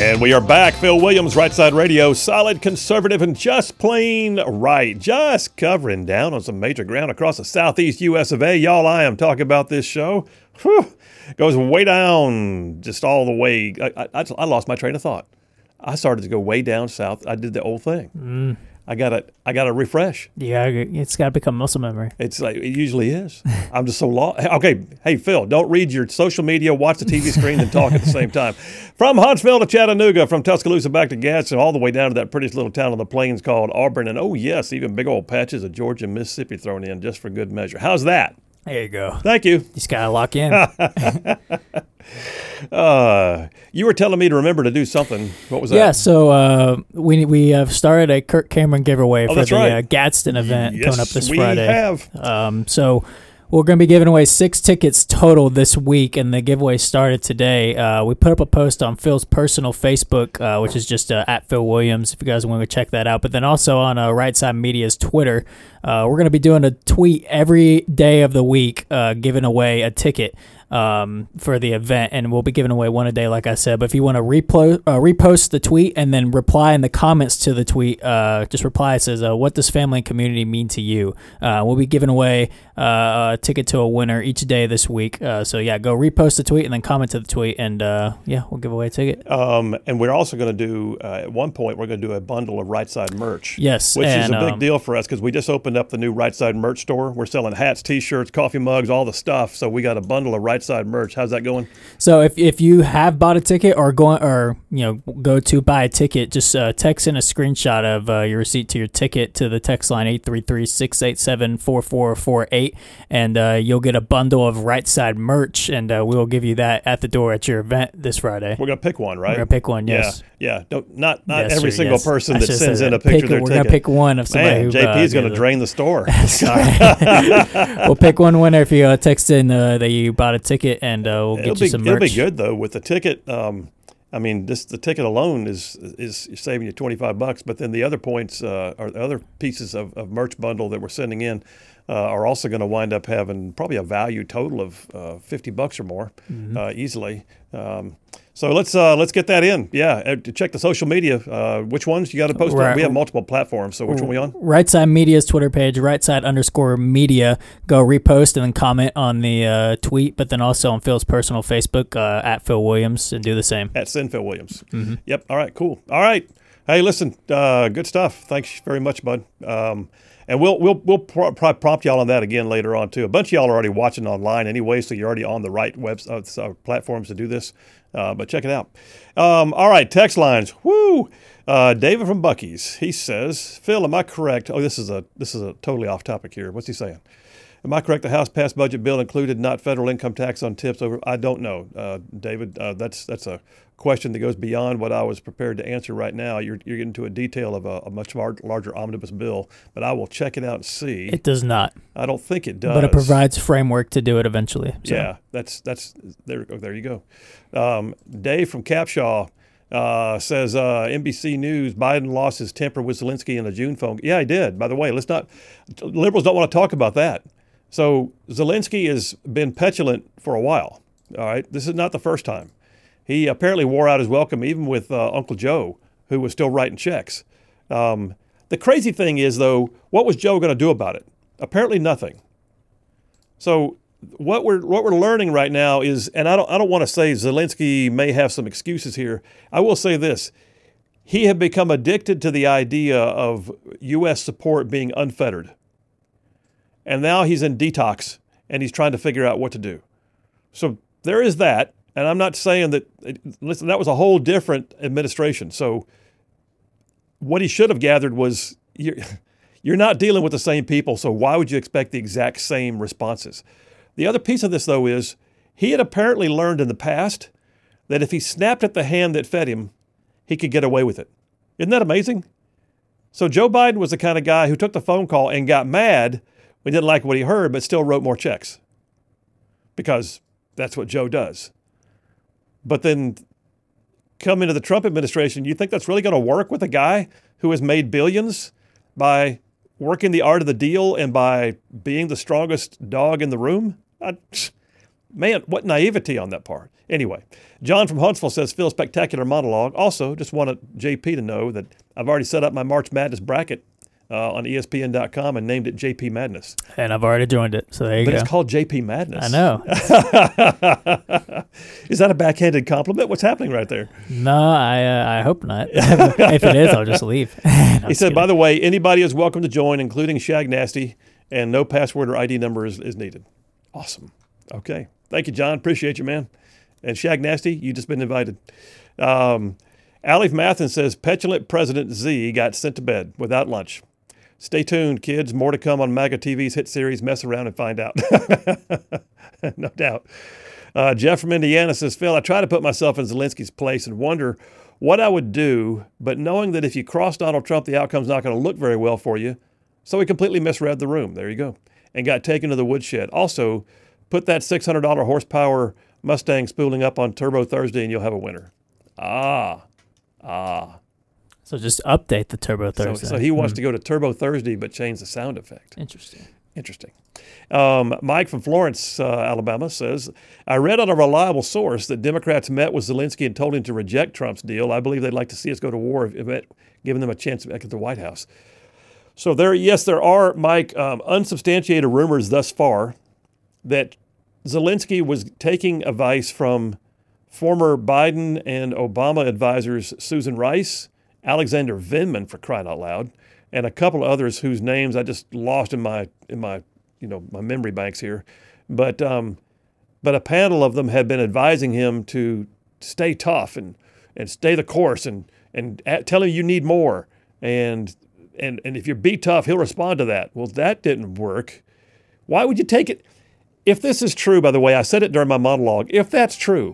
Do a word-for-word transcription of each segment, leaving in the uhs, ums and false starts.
And we are back. Phil Williams, Right Side Radio, solid, conservative, and just plain right. Just covering down on some major ground across the southeast U S of A. Y'all, I am talking about this show. Whew, goes way down, just all the way. I, I, I lost my train of thought. I started to go way down south. I did the old thing. Mm. I gotta, I gotta refresh. Yeah, it's got to become muscle memory. It's like it usually is. I'm just so lost. Okay, hey Phil, don't read your social media, watch the T V screen, and talk at the same time. From Huntsville to Chattanooga, from Tuscaloosa back to Gadsden, all the way down to that prettiest little town on the plains called Auburn, and oh yes, even big old patches of Georgia and Mississippi thrown in just for good measure. How's that? There you go. Thank you. Just gotta lock in. uh, you were telling me to remember to do something. What was that? Yeah, so uh, we we have started a Kirk Cameron giveaway oh, for the right. uh, Gadsden event yes, coming up this we Friday. Have. Um, so we're going to be giving away six tickets total this week, and the giveaway started today. Uh, we put up a post on Phil's personal Facebook, uh, which is just uh, at Phil Williams, if you guys want to check that out. But then also on uh, Right Side Media's Twitter, uh, we're going to be doing a tweet every day of the week, uh, giving away a ticket um, for the event, and we'll be giving away one a day, like I said. But if you want to replo- uh, repost the tweet and then reply in the comments to the tweet, uh, just reply. It says, uh, what does family and community mean to you? Uh, we'll be giving away uh, a ticket to a winner each day this week. Uh, so, yeah, go repost the tweet and then comment to the tweet, and, uh, yeah, we'll give away a ticket. Um, and we're also going to do, uh, at one point, we're going to do a bundle of Right Side merch. Yes. Which and, is a big um, deal for us because we just opened up the new Right Side merch store. We're selling hats, T-shirts, coffee mugs, all the stuff. So we got a bundle of Right Side merch. How's that going? So if if you have bought a ticket or going or you know go to buy a ticket, just uh, text in a screenshot of uh, your receipt to your ticket to the text line eight three three, six eight seven, four four four eight, and uh, you'll get a bundle of Right Side merch, and uh, we will give you that at the door at your event this Friday. We're gonna pick one, right? We're gonna pick one. Yes. Yeah. Yeah. Don't, not not yes, every sir, single yes. person I that should sends say in a that. picture Pick, of their we're ticket. We're gonna pick one of somebody. Man, who, J P is uh, gonna drain the store. Sorry. We'll pick one winner if you uh, text in uh, that you bought a ticket, and uh, we'll get it'll you be, some merch. It'll be good though with the ticket. Um, I mean, this the ticket alone is is saving you twenty-five bucks, but then the other points uh, or the other pieces of, of merch bundle that we're sending in uh, are also going to wind up having probably a value total of uh, fifty bucks or more mm-hmm. uh, easily. Um, so let's uh, let's get that in. Yeah, to check the social media. Uh, which ones you got to post? Right. On? We have multiple platforms. So which one are we on? Right Side Media's Twitter page, Right Side underscore Media. Go repost and then comment on the uh, tweet, but then also on Phil's personal Facebook uh, at Phil Williams, and do the same. At Send Phil Williams. Mm-hmm. Yep. All right. Cool. All right. Hey, listen. Uh, good stuff. Thanks very much, bud. Um, And we'll we'll we'll pro- pro- prompt y'all on that again later on too. A bunch of y'all are already watching online anyway, so you're already on the right web uh, platforms to do this. Uh, but check it out. Um, all right, text lines. Woo! Uh, David from Buc-ee's. He says, "Phil, am I correct?" Oh, this is a this is a totally off topic here. What's he saying? Am I correct? The House passed budget bill included not federal income tax on tips over. I don't know, uh, David. Uh, that's that's a question that goes beyond what I was prepared to answer right now. You're you're getting to a detail of a, a much lar- larger omnibus bill, but I will check it out and see. It does not. I don't think it does. But it provides framework to do it eventually. So. Yeah, that's that's there. There you go. Um, Dave from Capshaw uh, says uh, N B C News: Biden lost his temper with Zelensky in a June phone. Yeah, he did. By the way, let's not. Liberals don't want to talk about that. So Zelensky has been petulant for a while. All right, this is not the first time. He apparently wore out his welcome even with uh, Uncle Joe, who was still writing checks. Um, the crazy thing is, though, what was Joe going to do about it? Apparently nothing. So what we're what we're learning right now is, and I don't I don't want to say Zelensky may have some excuses here. I will say this: he had become addicted to the idea of U S support being unfettered, and now he's in detox and he's trying to figure out what to do. So there is that. And I'm not saying that, listen, that was a whole different administration. So what he should have gathered was you're, you're not dealing with the same people, so why would you expect the exact same responses? The other piece of this, though, is he had apparently learned in the past that if he snapped at the hand that fed him, he could get away with it. Isn't that amazing? So Joe Biden was the kind of guy who took the phone call and got mad when he didn't like what he heard, but still wrote more checks because that's what Joe does. But then come into the Trump administration, you think that's really going to work with a guy who has made billions by working the art of the deal and by being the strongest dog in the room? I, Man, what naivety on that part. Anyway, John from Huntsville says, Phil, spectacular monologue. Also, just wanted J P to know that I've already set up my March Madness bracket uh, on E S P N dot com and named it J P Madness. And I've already joined it, so there you but go. But it's called J P Madness. I know. Is that a backhanded compliment? What's happening right there? No, I uh, I hope not. If it is, I'll just leave. No, he said, kidding. By the way, anybody is welcome to join, including Shag Nasty, and no password or I D number is, is needed. Awesome. Okay. Thank you, John. Appreciate you, man. And Shag Nasty, you just been invited. Um, Alif Mathin says, petulant President Z got sent to bed without lunch. Stay tuned, kids. More to come on MAGA T V's hit series. Mess around and find out. No doubt. Uh, Jeff from Indiana says, Phil, I try to put myself in Zelensky's place and wonder what I would do, but knowing that if you cross Donald Trump, the outcome's not going to look very well for you. So he completely misread the room. There you go. And got taken to the woodshed. Also, put that six hundred dollars horsepower Mustang spooling up on Turbo Thursday and you'll have a winner. Ah, ah. So just update the Turbo Thursday. So, so he wants mm. to go to Turbo Thursday but change the sound effect. Interesting. Interesting. Um, Mike from Florence, uh, Alabama says, I read on a reliable source that Democrats met with Zelensky and told him to reject Trump's deal. I believe they'd like to see us go to war if it, giving them a chance back at the White House. So there, yes, there are, Mike, um, unsubstantiated rumors thus far that Zelensky was taking advice from former Biden and Obama advisors Susan Rice, Alexander Vindman, for crying out loud, and a couple of others whose names I just lost in my in my you know my memory banks here, but um, but a panel of them had been advising him to stay tough and and stay the course and and at, tell him you need more and and and if you be tough, he'll respond to that. Well, that didn't work. Why would you take it? If this is true, by the way, I said it during my monologue, if that's true,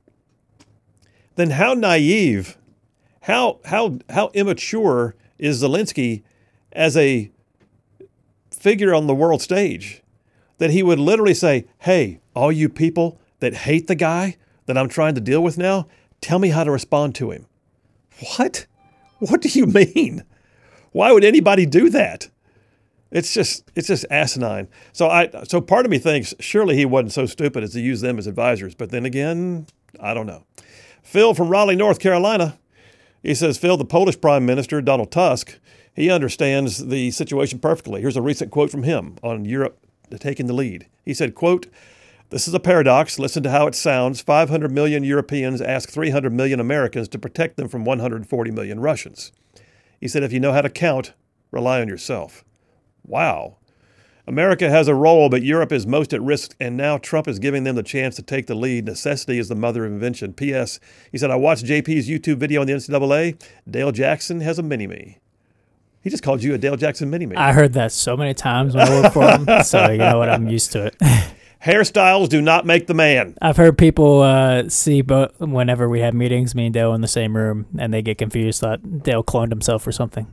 then how naive, how how how immature is Zelensky as a figure on the world stage that he would literally say, hey, all you people that hate the guy that I'm trying to deal with now, tell me how to respond to him. What? What do you mean? Why would anybody do that? It's just it's just asinine. So I so part of me thinks surely he wasn't so stupid as to use them as advisors. But then again, I don't know. Phil from Raleigh, North Carolina, he says, Phil, the Polish Prime Minister, Donald Tusk, he understands the situation perfectly. Here's a recent quote from him on Europe taking the lead. He said, quote, this is a paradox. Listen to how it sounds. five hundred million Europeans ask three hundred million Americans to protect them from one hundred forty million Russians. He said, if you know how to count, rely on yourself. Wow. America has a role, but Europe is most at risk, and now Trump is giving them the chance to take the lead. Necessity is the mother of invention. P S. He said, I watched J P's YouTube video on the N C double A. Dale Jackson has a mini-me. He just called you a Dale Jackson mini-me. I heard that so many times when I worked for him, so you know what, I'm used to it. Hairstyles do not make the man. I've heard people uh, see both whenever we have meetings, me and Dale in the same room, and they get confused, thought Dale cloned himself or something.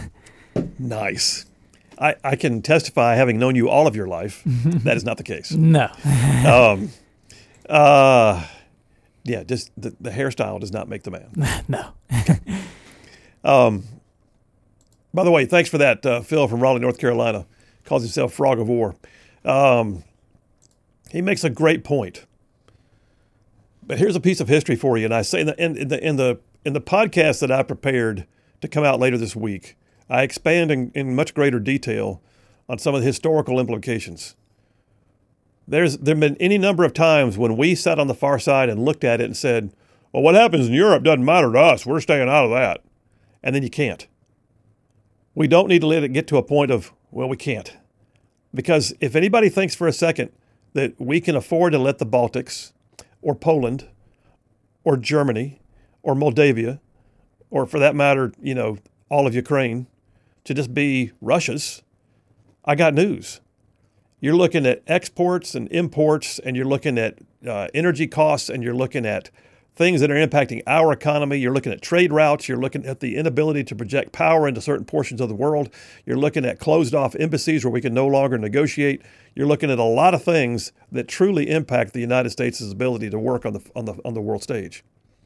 Nice. I, I can testify, having known you all of your life, that is not the case. No. um, uh, yeah, just the, the hairstyle does not make the man. No. um, by the way, thanks for that, uh, Phil from Raleigh, North Carolina. Calls himself Frog of War. Um, he makes a great point. But here's a piece of history for you, and I say in the in, in the in the in the podcast that I prepared to come out later this week, I expand in, in much greater detail on some of the historical implications. There's there have been any number of times when we sat on the far side and looked at it and said, well, what happens in Europe doesn't matter to us. We're staying out of that. And then you can't. We don't need to let it get to a point of, well, we can't. Because if anybody thinks for a second that we can afford to let the Baltics or Poland or Germany or Moldavia, or for that matter, you know, all of Ukraine, to just be Russia's, I got news. You're looking at exports and imports, and you're looking at uh, energy costs, and you're looking at things that are impacting our economy. You're looking at trade routes. You're looking at the inability to project power into certain portions of the world. You're looking at closed off embassies where we can no longer negotiate. You're looking at a lot of things that truly impact the United States' ability to work on the on the on the world stage.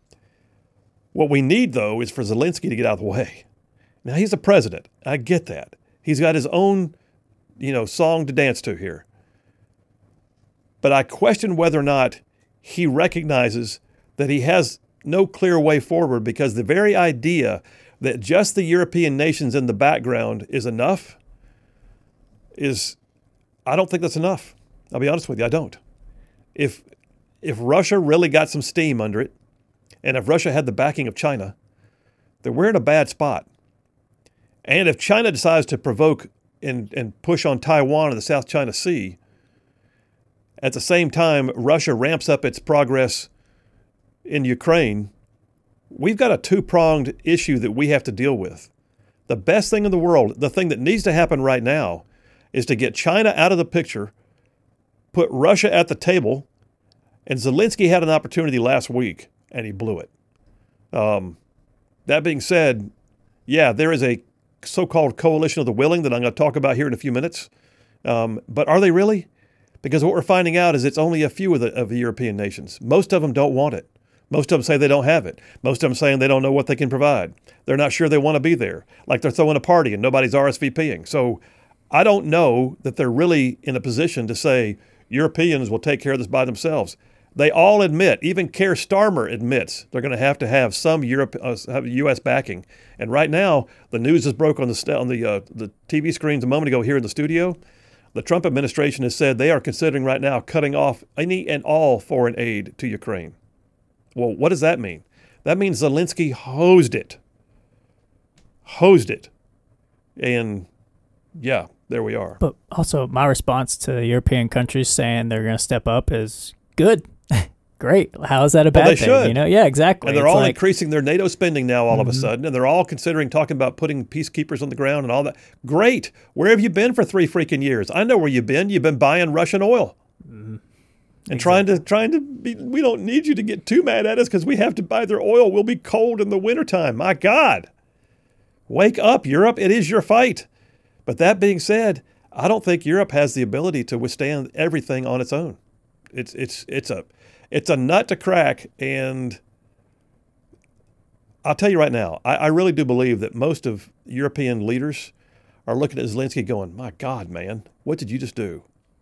What we need, though, is for Zelensky to get out of the way. Now, he's the president. I get that. He's got his own, you know, song to dance to here. But I question whether or not he recognizes that he has no clear way forward, because the very idea that just the European nations in the background is enough is, I don't think that's enough. I'll be honest with you, I don't. If if Russia really got some steam under it, and if Russia had the backing of China, then we're in a bad spot. And if China decides to provoke and, and push on Taiwan and the South China Sea, at the same time Russia ramps up its progress in Ukraine, we've got a two-pronged issue that we have to deal with. The best thing in the world, the thing that needs to happen right now, is to get China out of the picture, put Russia at the table, and Zelensky had an opportunity last week, and he blew it. Um, that being said, yeah, there is a so-called coalition of the willing that I'm going to talk about here in a few minutes. Um, but are they really? Because what we're finding out is it's only a few of the, of the European nations. Most of them don't want it. Most of them say they don't have it. Most of them saying they don't know what they can provide. They're not sure they want to be there. Like they're throwing a party and nobody's R S V P ing. So I don't know that they're really in a position to say Europeans will take care of this by themselves. They all admit, even Keir Starmer admits, they're going to have to have some Europe, uh, have U S backing. And right now, the news is broke on the st- on the uh, the T V screens a moment ago here in the studio. The Trump administration has said they are considering right now cutting off any and all foreign aid to Ukraine. Well, what does that mean? That means Zelensky hosed it. Hosed it. And yeah, there we are. But also my response to European countries saying they're going to step up is good. Great. How is that a bad well, they thing? Should. You know? Yeah, exactly. And they're it's all like, increasing their NATO spending now all mm-hmm. of a sudden, and they're all considering talking about putting peacekeepers on the ground and all that. Great. Where have you been for three freaking years? I know where you've been. You've been buying Russian oil. Mm-hmm. And exactly. trying to trying to be, we don't need you to get too mad at us because we have to buy their oil. We'll be cold in the wintertime. My God. Wake up, Europe. It is your fight. But that being said, I don't think Europe has the ability to withstand everything on its own. It's it's it's a it's a nut to crack, and I'll tell you right now, I, I really do believe that most of European leaders are looking at Zelensky going, "My God, man, what did you just do?"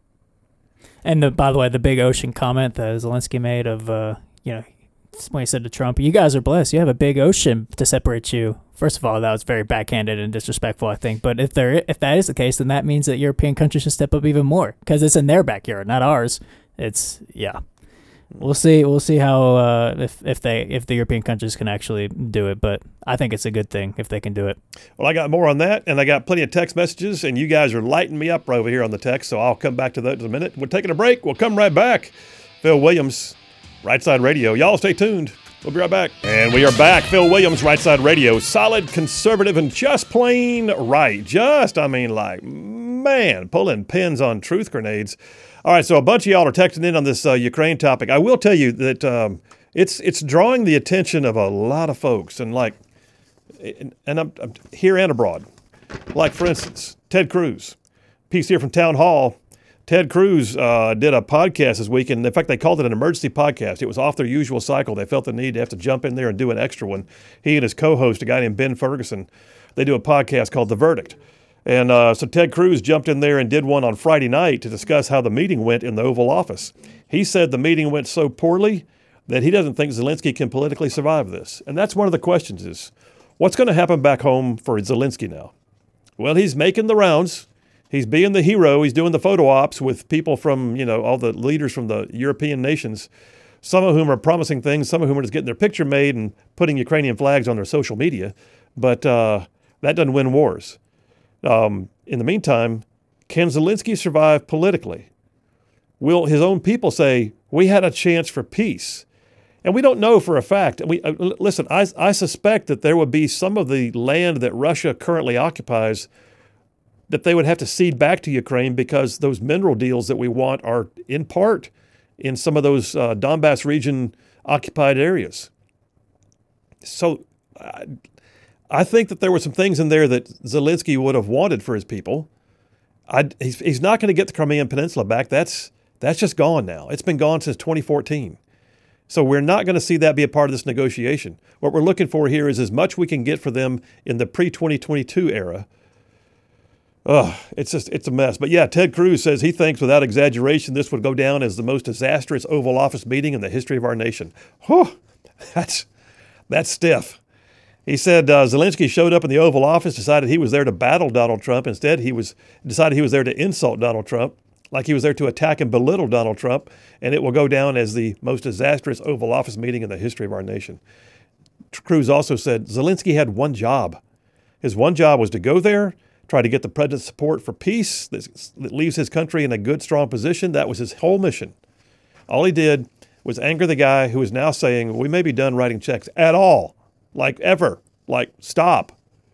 And the, by the way, the big ocean comment that Zelensky made of, uh, you know, when he said to Trump, "You guys are blessed. You have a big ocean to separate you." First of all, that was very backhanded and disrespectful, I think. But if there, if that is the case, then that means that European countries should step up even more because it's in their backyard, not ours. It's yeah. We'll see. We'll see how uh, if if they if the European countries can actually do it. But I think it's a good thing if they can do it. Well, I got more on that, and I got plenty of text messages, and you guys are lighting me up right over here on the text. So I'll come back to that in a minute. We're taking a break. We'll come right back. Phil Williams, Right Side Radio. Y'all stay tuned. We'll be right back. And we are back. Phil Williams, Right Side Radio. Solid, conservative, and just plain right. Just, I mean, like, man, pulling pins on truth grenades. All right, so a bunch of y'all are texting in on this uh, Ukraine topic. I will tell you that um, it's it's drawing the attention of a lot of folks, and like, and, and I'm, I'm here and abroad. Like, for instance, Ted Cruz, piece here from Town Hall. Ted Cruz uh, did a podcast this week, and in fact, they called it an emergency podcast. It was off their usual cycle. They felt the need to have to jump in there and do an extra one. He and his co-host, a guy named Ben Ferguson, they do a podcast called The Verdict. And uh, so Ted Cruz jumped in there and did one on Friday night to discuss how the meeting went in the Oval Office. He said the meeting went so poorly that he doesn't think Zelensky can politically survive this. And that's one of the questions is, what's going to happen back home for Zelensky now? Well, he's making the rounds. He's being the hero. He's doing the photo ops with people from, you know, all the leaders from the European nations, some of whom are promising things, some of whom are just getting their picture made and putting Ukrainian flags on their social media. But uh, that doesn't win wars. Um, in the meantime, can Zelensky survive politically? Will his own people say, we had a chance for peace? And we don't know for a fact. We uh, Listen, I, I suspect that there would be some of the land that Russia currently occupies that they would have to cede back to Ukraine because those mineral deals that we want are in part in some of those uh, Donbass region occupied areas. So uh, I think that there were some things in there that Zelensky would have wanted for his people. I'd, he's, he's not going to get the Crimean Peninsula back. That's that's just gone now. It's been gone since twenty fourteen. So we're not going to see that be a part of this negotiation. What we're looking for here is as much we can get for them in the pre twenty twenty-two era Oh, it's just, it's a mess. But yeah, Ted Cruz says he thinks without exaggeration, this would go down as the most disastrous Oval Office meeting in the history of our nation. Whew, that's, that's stiff. He said uh, Zelensky showed up in the Oval Office, decided he was there to battle Donald Trump. Instead, he was decided he was there to insult Donald Trump, like he was there to attack and belittle Donald Trump, and it will go down as the most disastrous Oval Office meeting in the history of our nation. Cruz also said Zelensky had one job. His one job was to go there, try to get the president's support for peace that leaves his country in a good, strong position. That was his whole mission. All he did was anger the guy who is now saying, we may be done writing checks at all, like ever, like stop.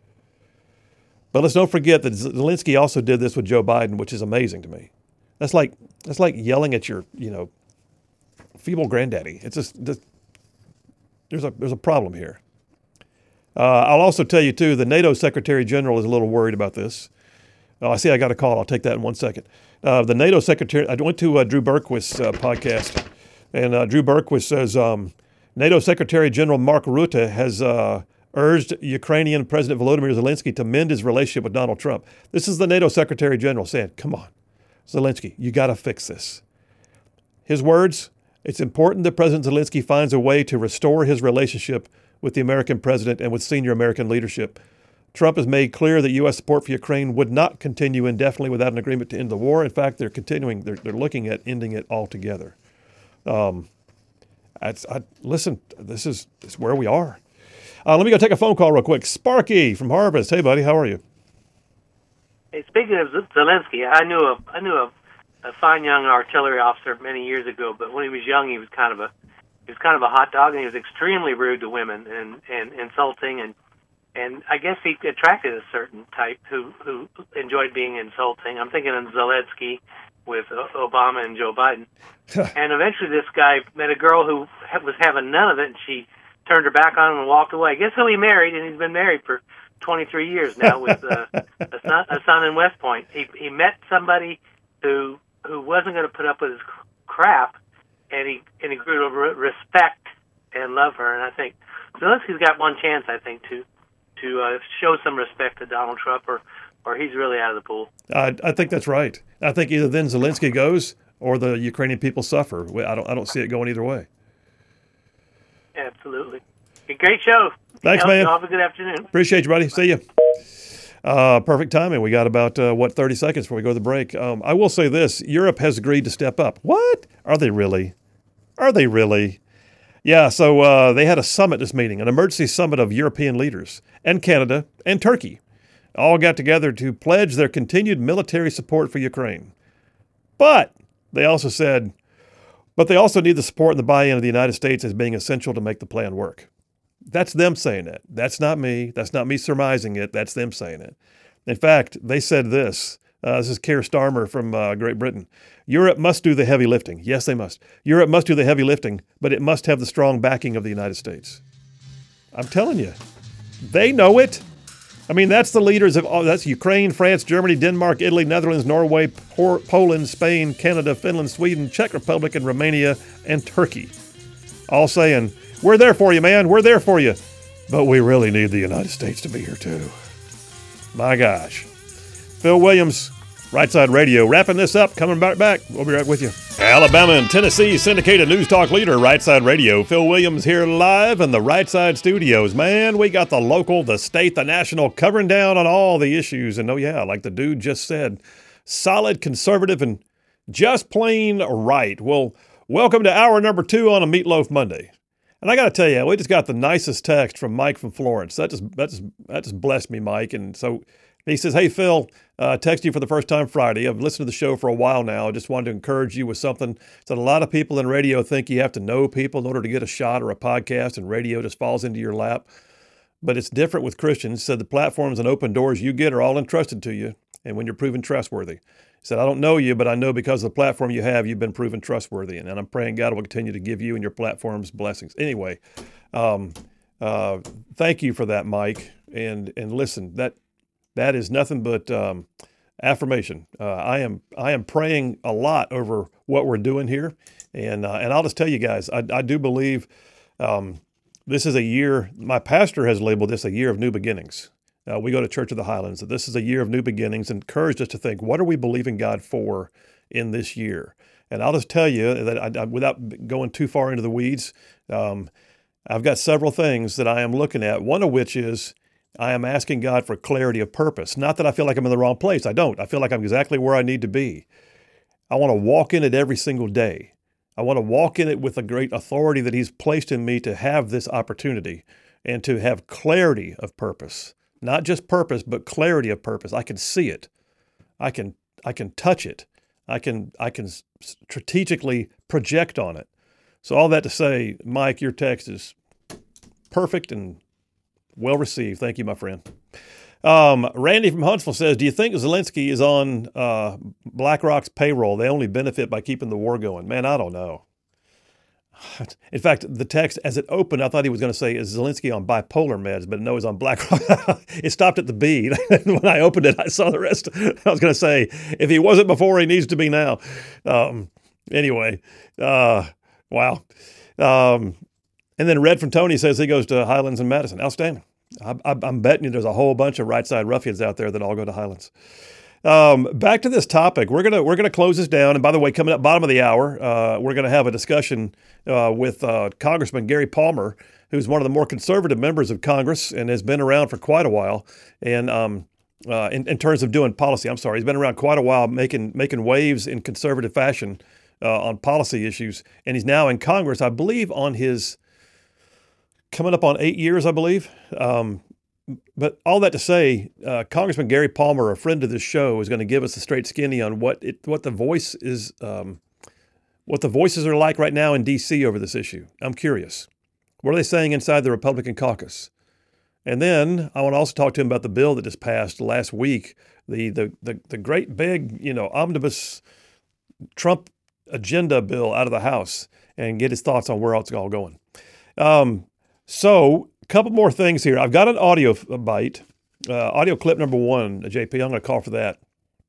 But let's don't forget that Zelensky also did this with Joe Biden, which is amazing to me. That's like that's like yelling at your, you know, feeble granddaddy. It's just, just there's a there's a problem here. Uh, I'll also tell you, too, the NATO Secretary General is a little worried about this. Oh, I see I got a call. I'll take that in one second. Uh, the NATO Secretary, I went to uh, Drew Berquist's uh, podcast, and uh, Drew Berquist says um, NATO Secretary General Mark Rutte has uh, urged Ukrainian President Volodymyr Zelensky to mend his relationship with Donald Trump. This is the NATO Secretary General saying, come on, Zelensky, you got to fix this. His words, it's important that President Zelensky finds a way to restore his relationship with the American president and with senior American leadership. Trump has made clear that U S support for Ukraine would not continue indefinitely without an agreement to end the war. In fact, they're continuing, they're, they're looking at ending it altogether. Um, I, I, listen, this is, this is where we are. Uh, let me go take a phone call real quick. Sparky from Harvest. Hey, buddy, how are you? Hey, speaking of Zelensky, I knew a, I knew a, a fine young artillery officer many years ago, but when he was young, he was kind of a He was kind of a hot dog, and he was extremely rude to women and, and insulting, and and I guess he attracted a certain type who, who enjoyed being insulting. I'm thinking of Zelensky with Obama and Joe Biden. And eventually this guy met a girl who was having none of it, and she turned her back on him and walked away. I guess he'll be married, and he's been married for twenty-three years now with uh, a, son, a son in West Point. He, he met somebody who who wasn't going to put up with his crap, and he and he grew to re- respect and love her. And I think Zelensky's got one chance, I think, to to uh, show some respect to Donald Trump, or or he's really out of the pool. I, I think that's right. I think either then Zelensky goes or the Ukrainian people suffer. I don't I don't see it going either way. Absolutely. A great show. Thanks, man. Have a good afternoon. Appreciate you, buddy. See you. Uh, perfect timing. We got about, uh, what, thirty seconds before we go to the break. Um, I will say this. Europe has agreed to step up. What? Are they really? Are they really? Yeah, so uh, they had a summit this meeting, an emergency summit of European leaders, and Canada, and Turkey. All got together to pledge their continued military support for Ukraine. But they also said, but they also need the support and the buy-in of the United States as being essential to make the plan work. That's them saying it. That's not me. That's not me surmising it. That's them saying it. In fact, they said this. Uh, this is Keir Starmer from uh, Great Britain. Europe must do the heavy lifting. Yes, they must. Europe must do the heavy lifting, but it must have the strong backing of the United States. I'm telling you, they know it. I mean, that's the leaders of, oh, that's Ukraine, France, Germany, Denmark, Italy, Netherlands, Norway, Por- Poland, Spain, Canada, Finland, Sweden, Czech Republic, and Romania, and Turkey. All saying, we're there for you, man. We're there for you. But we really need the United States to be here, too. My gosh. Phil Williams, Right Side Radio, wrapping this up, coming back back. We'll be right with you. Alabama and Tennessee syndicated news talk leader, Right Side Radio. Phil Williams here live in the Right Side studios. Man, we got the local, the state, the national, covering down on all the issues. And oh yeah, like the dude just said, solid, conservative, and just plain right. Well, welcome to hour number two on a Meatloaf Monday. And I got to tell you, we just got the nicest text from Mike from Florence. That just that just that just blessed me, Mike. And so he says, "Hey Phil, uh, text you for the first time Friday. I've listened to the show for a while now. I just wanted to encourage you with something. Said a lot of people in radio think you have to know people in order to get a shot or a podcast, and radio just falls into your lap. But it's different with Christians. Said the platforms and open doors you get are all entrusted to you, and when you're proven trustworthy." He said, I don't know you, but I know because of the platform you have, you've been proven trustworthy. And I'm praying God will continue to give you and your platforms blessings. Anyway, um, uh, thank you for that, Mike. And and listen, that that is nothing but um, affirmation. Uh, I am I am praying a lot over what we're doing here. And uh, and I'll just tell you guys, I, I do believe um, this is a year, my pastor has labeled this a year of new beginnings. uh, we go to Church of the Highlands, that this is a year of new beginnings, and encouraged us to think, what are we believing God for in this year? And I'll just tell you that I, I, without going too far into the weeds, um, I've got several things that I am looking at, one of which is I am asking God for clarity of purpose. Not that I feel like I'm in the wrong place. I don't. I feel like I'm exactly where I need to be. I want to walk in it every single day. I want to walk in it with the great authority that He's placed in me to have this opportunity and to have clarity of purpose. Not just purpose, but clarity of purpose. I can see it. I can I can touch it. I can I can strategically project on it. So all that to say, Mike, your text is perfect and well received. Thank you, my friend. Um, Randy from Huntsville says, do you think Zelensky is on uh, BlackRock's payroll? They only benefit by keeping the war going. Man, I don't know. In fact, the text, as it opened, I thought he was going to say, is Zelensky on bipolar meds? But no, he's on BlackRock. It stopped at the B. When I opened it, I saw the rest. I was going to say, if he wasn't before, he needs to be now. Um, anyway, uh, wow. Um, and then Red from Tony says he goes to Highlands and Madison. Outstanding. I, I, I'm betting you there's a whole bunch of right side ruffians out there that all go to Highlands. Um, back to this topic. We're gonna we're gonna close this down. And by the way, coming up bottom of the hour, uh, we're gonna have a discussion uh, with uh, Congressman Gary Palmer, who's one of the more conservative members of Congress and has been around for quite a while. And um, uh, in, in terms of doing policy, I'm sorry, he's been around quite a while, making making waves in conservative fashion uh, on policy issues. And he's now in Congress, I believe, on his coming up on eight years, I believe. Um, But all that to say, uh, Congressman Gary Palmer, a friend of this show, is going to give us a straight skinny on what it, what the voice is, um, what the voices are like right now in D C over this issue. I'm curious. What are they saying inside the Republican caucus? And then I want to also talk to him about the bill that just passed last week, the the the, the great big, you know, omnibus Trump agenda bill out of the House, and get his thoughts on where it's all going. Um, so. Couple more things here. I've got an audio bite, uh, audio clip number one, J P. I'm going to call for that.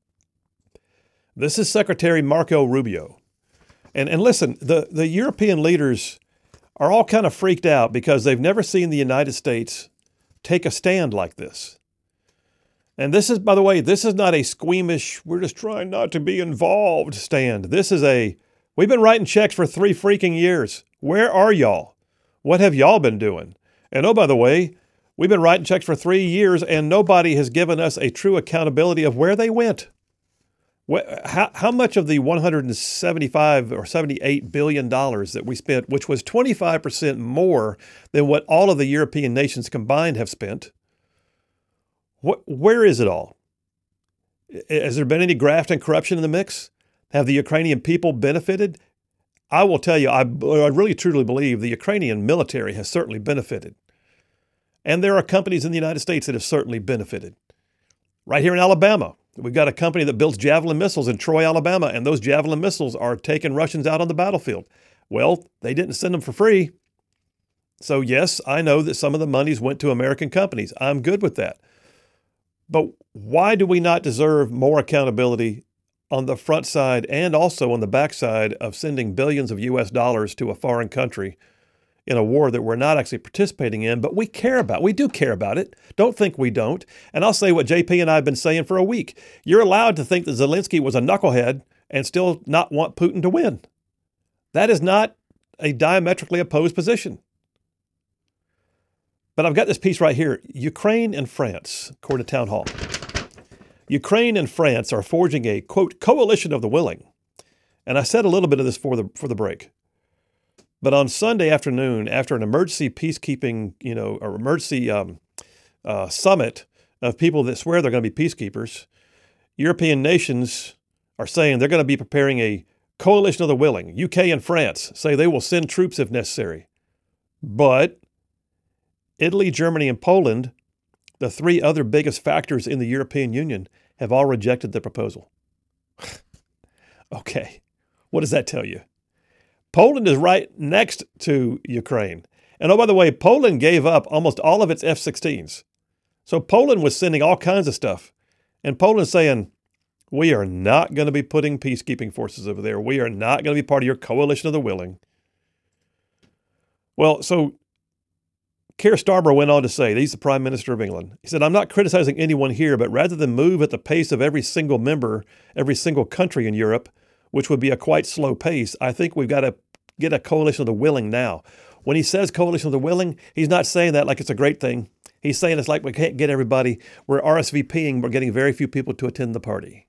This is Secretary Marco Rubio. And and listen, the, the European leaders are all kind of freaked out because they've never seen the United States take a stand like this. And this is, by the way, this is not a squeamish, we're just trying not to be involved stand. This is a, we've been writing checks for three freaking years. Where are y'all? What have y'all been doing? And oh, by the way, we've been writing checks for three years and nobody has given us a true accountability of where they went. How, how much of the one hundred seventy-five or seventy-eight billion dollars that we spent, which was twenty-five percent more than what all of the European nations combined have spent, what, where is it all? Has there been any graft and corruption in the mix? Have the Ukrainian people benefited? I will tell you, I, I really truly believe the Ukrainian military has certainly benefited. And there are companies in the United States that have certainly benefited. Right here in Alabama, we've got a company that builds Javelin missiles in Troy, Alabama, and those Javelin missiles are taking Russians out on the battlefield. Well, they didn't send them for free. So yes, I know that some of the monies went to American companies. I'm good with that. But why do we not deserve more accountability on the front side and also on the back side of sending billions of U S dollars to a foreign country in a war that we're not actually participating in, but we care about? We do care about it. Don't think we don't. And I'll say what J P and I have been saying for a week. You're allowed to think that Zelensky was a knucklehead and still not want Putin to win. That is not a diametrically opposed position. But I've got this piece right here. Ukraine and France, according to Town Hall. Ukraine and France are forging a, quote, coalition of the willing. And I said a little bit of this for the for the break. But on Sunday afternoon, after an emergency peacekeeping, you know, or emergency um, uh, summit of people that swear they're going to be peacekeepers, European nations are saying they're going to be preparing a coalition of the willing. U K and France say they will send troops if necessary. But Italy, Germany, and Poland, the three other biggest factors in the European Union, have all rejected the proposal. Okay, what does that tell you? Poland is right next to Ukraine. And oh, by the way, Poland gave up almost all of its F sixteens. So Poland was sending all kinds of stuff. And Poland's saying, we are not going to be putting peacekeeping forces over there. We are not going to be part of your coalition of the willing. Well, so Keir Starmer went on to say, he's the Prime Minister of England. He said, I'm not criticizing anyone here, but rather than move at the pace of every single member, every single country in Europe, which would be a quite slow pace, I think we've got to get a coalition of the willing now. When he says coalition of the willing, he's not saying that like it's a great thing. He's saying it's like we can't get everybody. We're R S V P ing, we're getting very few people to attend the party.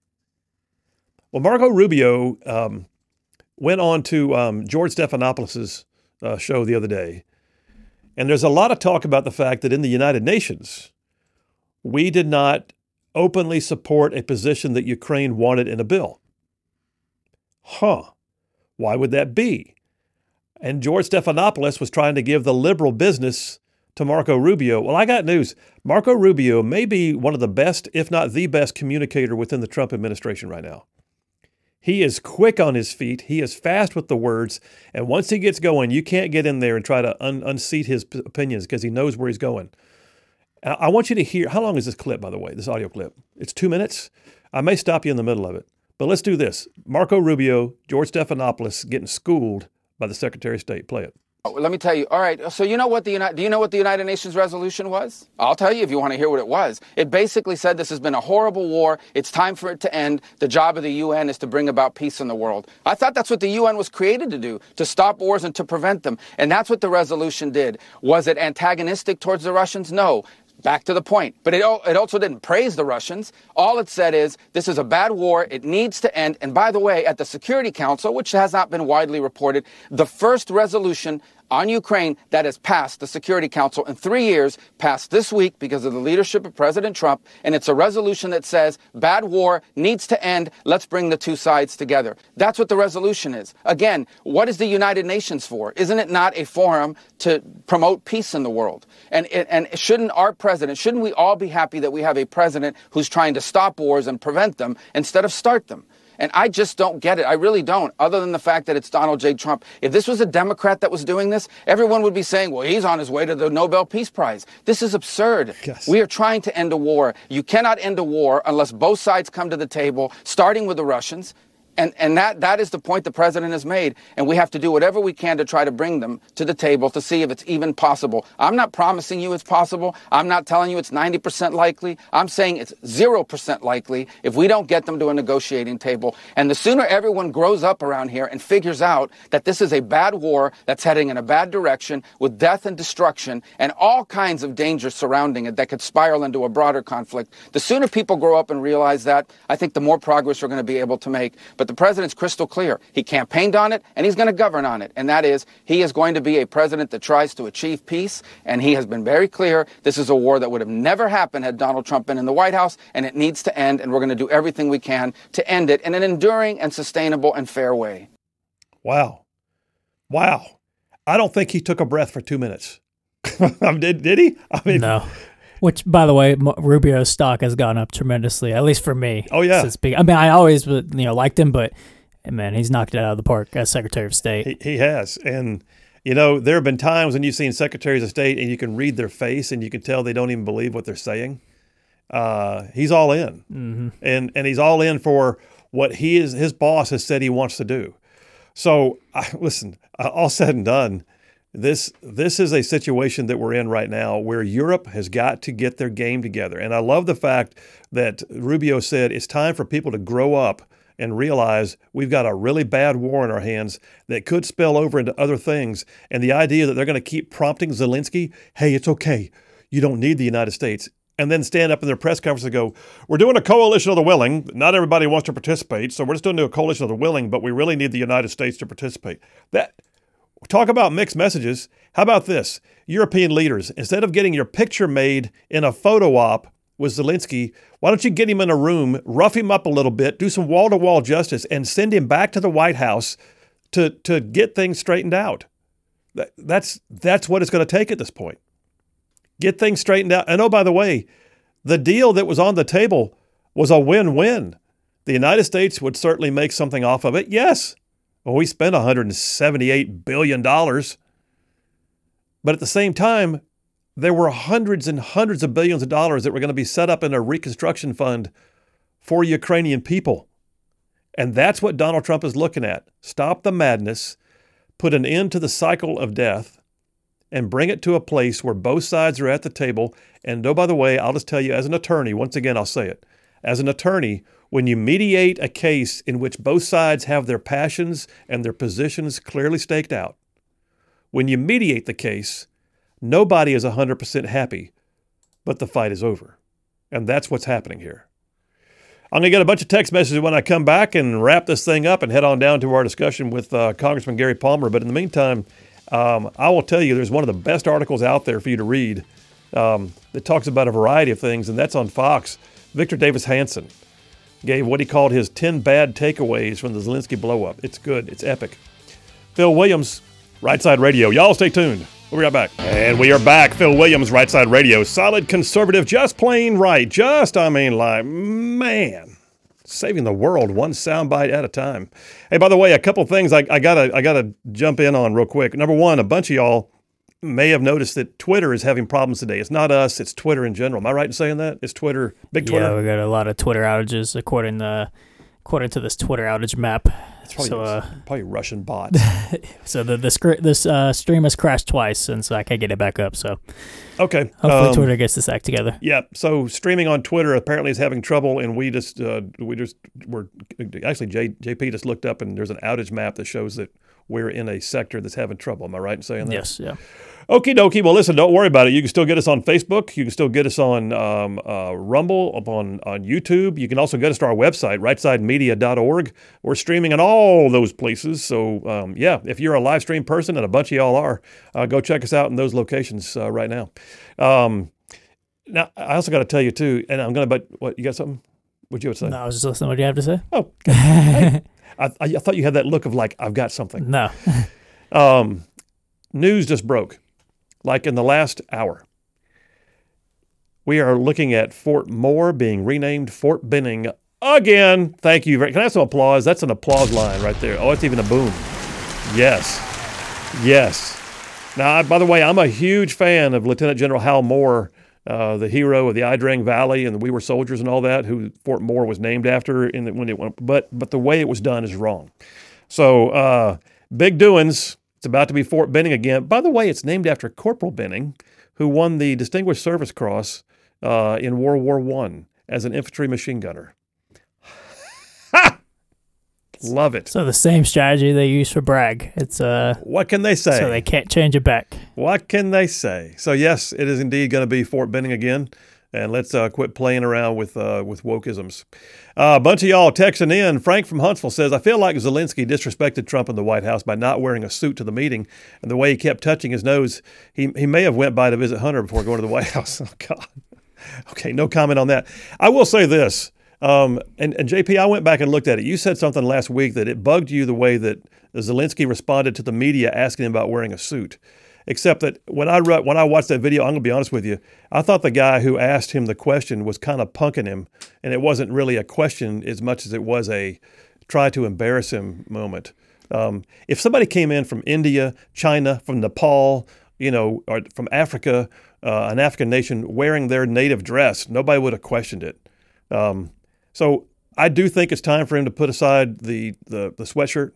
Well, Marco Rubio um, went on to um, George Stephanopoulos' uh, show the other day. And there's a lot of talk about the fact that in the United Nations, we did not openly support a position that Ukraine wanted in a bill. Huh. Why would that be? And George Stephanopoulos was trying to give the liberal business to Marco Rubio. Well, I got news. Marco Rubio may be one of the best, if not the best, communicator within the Trump administration right now. He is quick on his feet. He is fast with the words. And once he gets going, you can't get in there and try to un- unseat his p- opinions because he knows where he's going. I-, I want you to hear, how long is this clip, by the way, this audio clip? It's two minutes. I may stop you in the middle of it. But let's do this. Marco Rubio, George Stephanopoulos getting schooled by the Secretary of State. Play it. Let me tell you. All right. So you know what the United, do you know what the United Nations resolution was? I'll tell you if you want to hear what it was. It basically said this has been a horrible war. It's time for it to end. The job of the U N is to bring about peace in the world. I thought that's what the U N was created to do, to stop wars and to prevent them. And that's what the resolution did. Was it antagonistic towards the Russians? No. Back to the point. But it, it also didn't praise the Russians. All it said is, this is a bad war. It needs to end. And by the way, at the Security Council, which has not been widely reported, the first resolution on Ukraine that has passed the Security Council in three years, passed this week because of the leadership of President Trump, and it's a resolution that says, bad war needs to end, let's bring the two sides together. That's what the resolution is. Again, what is the United Nations for? Isn't it not a forum to promote peace in the world? And, and shouldn't our president, shouldn't we all be happy that we have a president who's trying to stop wars and prevent them instead of start them? And I just don't get it. I really don't, other than the fact that it's Donald J. Trump. If this was a Democrat that was doing this, everyone would be saying, well, he's on his way to the Nobel Peace Prize. This is absurd. Yes. We are trying to end a war. You cannot end a war unless both sides come to the table, starting with the Russians. And, and that, that is the point the president has made. And we have to do whatever we can to try to bring them to the table to see if it's even possible. I'm not promising you it's possible. I'm not telling you it's ninety percent likely. I'm saying it's zero percent likely if we don't get them to a negotiating table. And the sooner everyone grows up around here and figures out that this is a bad war that's heading in a bad direction with death and destruction and all kinds of dangers surrounding it that could spiral into a broader conflict, the sooner people grow up and realize that, I think the more progress we're going to be able to make. But the president's crystal clear. He campaigned on it, and he's going to govern on it. And that is, he is going to be a president that tries to achieve peace, and he has been very clear this is a war that would have never happened had Donald Trump been in the White House, and it needs to end, and we're going to do everything we can to end it in an enduring and sustainable and fair way. Wow. Wow. I don't think he took a breath for two minutes. did, did he? I mean, no. Which, by the way, Rubio's stock has gone up tremendously, at least for me. Oh, yeah. Since being, I mean, I always you know liked him, but, man, he's knocked it out of the park as Secretary of State. He, he has. And, you know, there have been times when you've seen Secretaries of State and you can read their face and you can tell they don't even believe what they're saying. Uh, he's all in. Mm-hmm. And and he's all in for what he is, his boss has said he wants to do. So, I, listen, all said and done, This this is a situation that we're in right now where Europe has got to get their game together. And I love the fact that Rubio said it's time for people to grow up and realize we've got a really bad war in our hands that could spill over into other things. And the idea that they're going to keep prompting Zelensky, hey, it's okay, you don't need the United States, and then stand up in their press conference and go, we're doing a coalition of the willing. Not everybody wants to participate, so we're just doing a coalition of the willing, but we really need the United States to participate. That Talk about mixed messages. How about this? European leaders, instead of getting your picture made in a photo op with Zelensky, why don't you get him in a room, rough him up a little bit, do some wall-to-wall justice, and send him back to the White House to, to get things straightened out? That, that's, that's what it's going to take at this point. Get things straightened out. And oh, by the way, the deal that was on the table was a win-win. The United States would certainly make something off of it. Yes. Well, we spent one hundred seventy-eight billion dollars. But at the same time, there were hundreds and hundreds of billions of dollars that were going to be set up in a reconstruction fund for Ukrainian people. And that's what Donald Trump is looking at. Stop the madness, put an end to the cycle of death, and bring it to a place where both sides are at the table. And oh, by the way, I'll just tell you as an attorney, once again, I'll say it. As an attorney, when you mediate a case in which both sides have their passions and their positions clearly staked out, when you mediate the case, nobody is one hundred percent happy, but the fight is over. And that's what's happening here. I'm going to get a bunch of text messages when I come back and wrap this thing up and head on down to our discussion with uh, Congressman Gary Palmer. But in the meantime, um, I will tell you there's one of the best articles out there for you to read um, that talks about a variety of things, and that's on Fox. Victor Davis Hanson gave what he called his ten bad takeaways from the Zelensky blow-up. It's good. It's epic. Phil Williams, Right Side Radio. Y'all stay tuned. We'll be right back. And we are back. Phil Williams, Right Side Radio. Solid conservative, just plain right. Just, I mean, like, man, saving the world one soundbite at a time. Hey, by the way, a couple things I, I gotta I gotta jump in on real quick. Number one, a bunch of y'all may have noticed that Twitter is having problems today. It's not us, it's Twitter in general. Am I right in saying that? It's Twitter, big Twitter? Yeah, we got a lot of Twitter outages according to, according to this Twitter outage map. It's probably, so, uh, probably Russian bots. so the, the sc- this uh, stream has crashed twice, and so I can't get it back up. So okay, hopefully um, Twitter gets this act together. Yeah, so streaming on Twitter apparently is having trouble, and we just uh, we just were actually J, JP just looked up, and there's an outage map that shows that we're in a sector that's having trouble. Am I right in saying that? Yes, yeah. Okie dokie. Well, listen, don't worry about it. You can still get us on Facebook. You can still get us on um, uh, Rumble, on, on YouTube. You can also get us to our website, right side media dot org. We're streaming in all those places. So, um, yeah, if you're a live stream person, and a bunch of y'all are, uh, go check us out in those locations uh, right now. Um, now, I also got to tell you, too, and I'm going to, but what, you got something? What'd you have to say? No, I was just listening. What do you have to say? Oh, okay. Hey, I, I thought you had that look of like, I've got something. No. um, news just broke. Like in the last hour, we are looking at Fort Moore being renamed Fort Benning again. Thank you. Can I have some applause? That's an applause line right there. Oh, it's even a boom. Yes. Yes. Now, by the way, I'm a huge fan of Lieutenant General Hal Moore, uh, the hero of the Ia Drang Valley and the We Were Soldiers and all that, who Fort Moore was named after in the, when it went. But but the way it was done is wrong. So uh, big doings. It's about to be Fort Benning again. By the way, it's named after Corporal Benning, who won the Distinguished Service Cross uh, in World War One as an infantry machine gunner. Ha! Love it. So the same strategy they use for Bragg. It's uh. What can they say? So they can't change it back. What can they say? So yes, it is indeed going to be Fort Benning again. And let's uh, quit playing around with uh, with wokeisms. Uh, a bunch of y'all texting in. Frank from Huntsville says, I feel like Zelensky disrespected Trump in the White House by not wearing a suit to the meeting. And the way he kept touching his nose, he he may have went by to visit Hunter before going to the White House. Oh, God. Okay, no comment on that. I will say this. Um, and, and J P, I went back and looked at it. You said something last week that it bugged you the way that Zelensky responded to the media asking him about wearing a suit. Except that when I re- when I watched that video, I'm going to be honest with you, I thought the guy who asked him the question was kind of punking him, and it wasn't really a question as much as it was a try to embarrass him moment. Um, if somebody came in from India, China, from Nepal, you know, or from Africa, uh, an African nation wearing their native dress, nobody would have questioned it. Um, so I do think it's time for him to put aside the the, the sweatshirt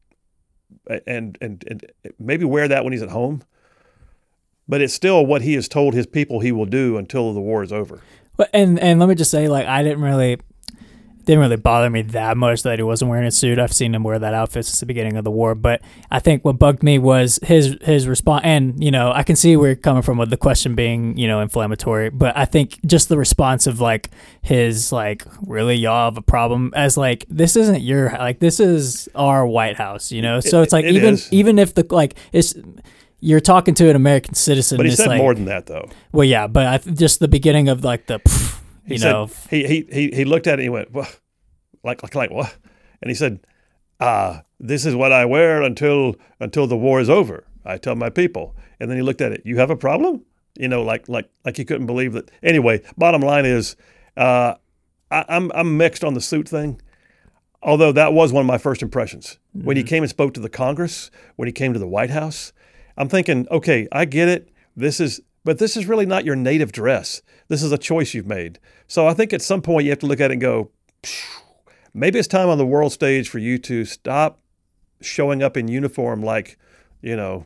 and, and and maybe wear that when he's at home. But it's still what he has told his people he will do until the war is over. But and and let me just say, like, I didn't really didn't really bother me that much that he wasn't wearing a suit. I've seen him wear that outfit since the beginning of the war. But I think what bugged me was his his response. And, you know, I can see where you're coming from with the question being, you know, inflammatory. But I think just the response of, like, his, like, really, y'all have a problem, as, like, this isn't your, like, this is our White House, you know? So it's like, it even is. even if the, like, it's, you're talking to an American citizen. But he it's said like, more than that, though. Well, yeah, but I, th- just the beginning of, like, the, pff, you he know. Said, he, he, he, he looked at it and he went, well, like, like, like, what? And he said, ah, this is what I wear until until the war is over. I tell my people. And then he looked at it. You have a problem? You know, like like like he couldn't believe that. Anyway, bottom line is, uh, I, I'm I'm mixed on the suit thing. Although that was one of my first impressions. Mm-hmm. When he came and spoke to the Congress, when he came to the White House, I'm thinking, okay, I get it. This is, but this is really not your native dress. This is a choice you've made. So I think at some point you have to look at it and go, maybe it's time on the world stage for you to stop showing up in uniform like, you know,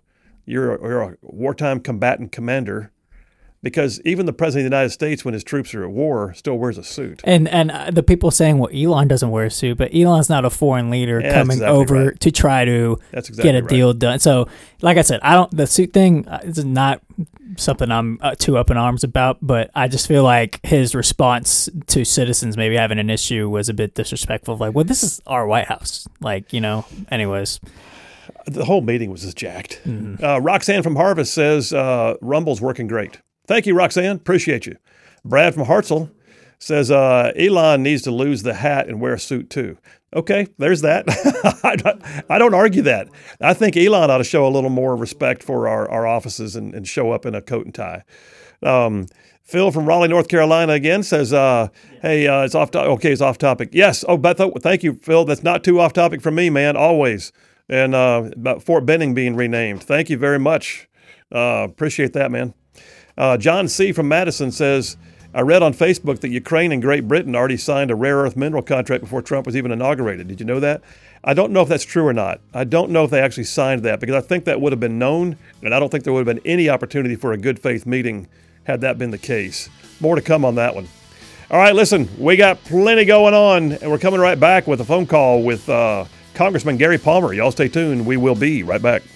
you're a, you're a wartime combatant commander. Because even the president of the United States, when his troops are at war, still wears a suit. And and uh, the people saying, well, Elon doesn't wear a suit, but Elon's not a foreign leader Yeah, coming exactly over right. to try to That's exactly get a right. deal done. So, like I said, I don't. The suit thing uh, is not something I'm uh, too up in arms about, but I just feel like his response to citizens maybe having an issue was a bit disrespectful. Like, well, this is our White House. Like, you know. Anyways. The whole meeting was just jacked. Mm-hmm. Uh, Roxanne from Harvest says uh, Rumble's working great. Thank you, Roxanne. Appreciate you. Brad from Hartselle says uh, Elon needs to lose the hat and wear a suit too. Okay, there's that. I, don't, I don't argue that. I think Elon ought to show a little more respect for our, our offices and, and show up in a coat and tie. Um, Phil from Raleigh, North Carolina again says, uh, hey, uh, it's off to- okay, it's off topic. Yes. Oh, but th- thank you, Phil. That's not too off topic for me, man, always. And uh, about Fort Benning being renamed. Thank you very much. Uh, appreciate that, man. Uh, John C. from Madison says, I read on Facebook that Ukraine and Great Britain already signed a rare earth mineral contract before Trump was even inaugurated. Did you know that? I don't know if that's true or not. I don't know if they actually signed that because I think that would have been known, and I don't think there would have been any opportunity for a good faith meeting had that been the case. More to come on that one. All right, listen, we got plenty going on, and we're coming right back with a phone call with uh, Congressman Gary Palmer. Y'all stay tuned. We will be right back.